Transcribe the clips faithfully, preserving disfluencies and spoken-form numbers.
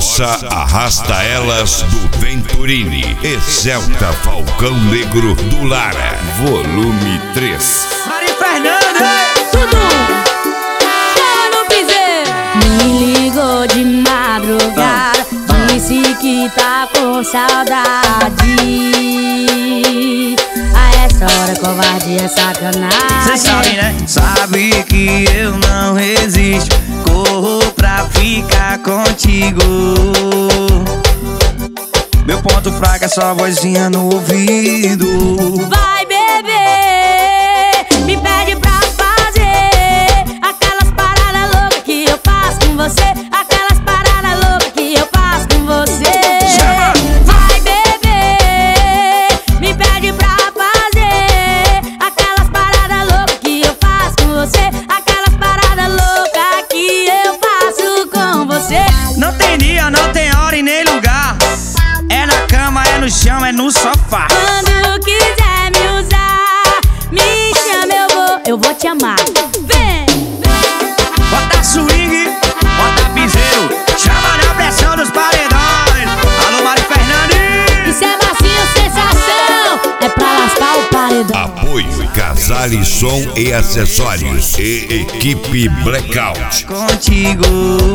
Corsa Arrasta Elas do Venturini e Celta Falcão Negro do Lara, volume três. Mari Fernandes, tudo chama no piseiro. Me ligou de madrugada, disse que tá com saudade. A essa hora covardia é sacanagem. cê sabe, né? Sabe que eu não resisto, corro pra ficar contigo. Meu ponto fraco é só vozinha no ouvido. Vai beber, me pede pra fazer aquelas paradas loucas que eu faço com você. Aquelas paradas loucas que eu faço com você. Chama! Vai beber, me pede pra fazer aquelas paradas loucas que eu faço com você. Aquelas paradas loucas que eu faço com você. Não tem dia, não tem hora e nem lugar. É na cama, é no chão, é no sofá. Quando quiser me usar, me chama, eu vou, eu vou te amar. Vem! Bota swing, bota piseiro, chama na pressão dos paredões. Alô, Mari Fernandes. Isso é macio, sensação, é pra lascar o paredão. Apoio Casale Som e Acessórios e Equipe Blackout. Contigo,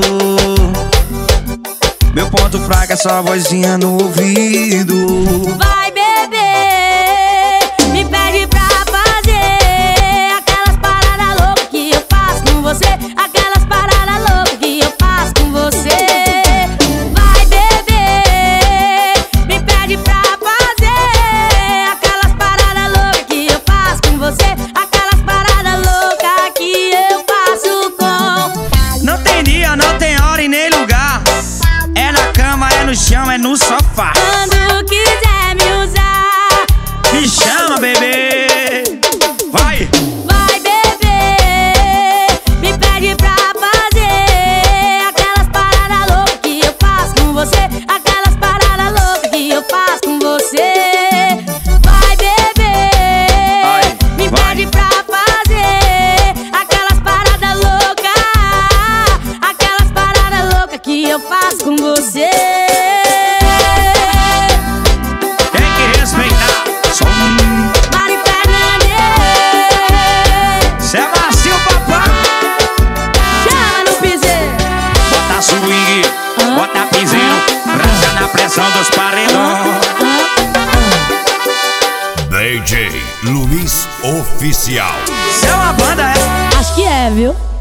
meu ponto fraco é só vozinha no ouvido. Vai beber, me pede pra fazer aquelas paradas loucas que eu faço com você. Aquelas paradas loucas que eu faço com você. Vai beber, me pede pra fazer aquelas paradas loucas que eu faço com você. Aquelas paradas loucas que eu faço com. Não tem dia, não tem hora e nem lugar. É na cama, é no chão, é no sofá. Quando quiser me usar, Me chama, bebê. Vai! vai beber, me pede pra fazer aquelas paradas loucas que eu faço com você. Aquelas paradas loucas que eu faço com você. Vai beber, Vai, me vai. pede pra fazer aquelas paradas loucas. Aquelas paradas loucas que eu faço com você. Tem que respeitar. Som. Mari Fernandes, Cê é macio, papai. chama no piseiro. Bota swing, bota piseiro, rasga na pressão dos paredões. D J Luiz Oficial. Cê é uma banda, é? Acho que é, viu?